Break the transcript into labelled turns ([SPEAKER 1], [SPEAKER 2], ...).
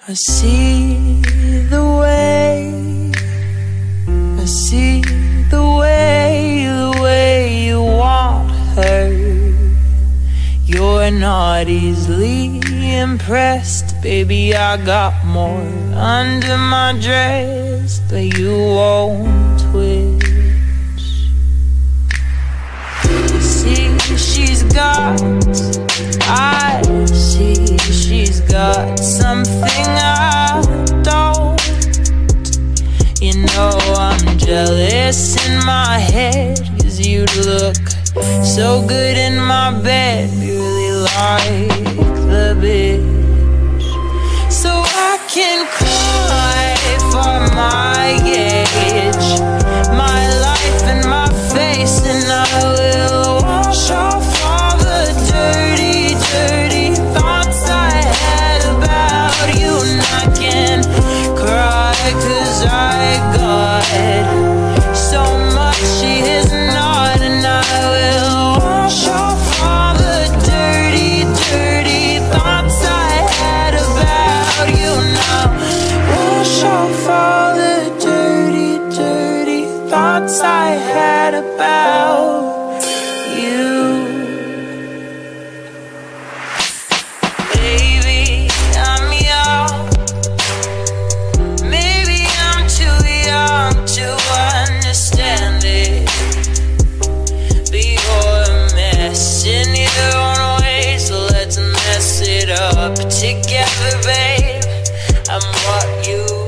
[SPEAKER 1] I see the way, I see the way you want her. You're not easily impressed, baby, I got more under my dress, but you won't twitch. See, she's got, I see she's got something I don't. You know I'm jealous in my head, 'cause you look so good in my bed. You really like the bitch, so I can cry for my age, my life and my face, and I will wash off all the dirty, dirty thoughts I had about you. And I can cry 'cause I got so much she is not, and I will wash off all the dirty, dirty thoughts I had about you. Now wash off all the dirty, dirty thoughts I had about you. Baby, I'm young, maybe I'm too young to understand it, but you're a mess in your own way, so let's mess it up together, babe. I'm what you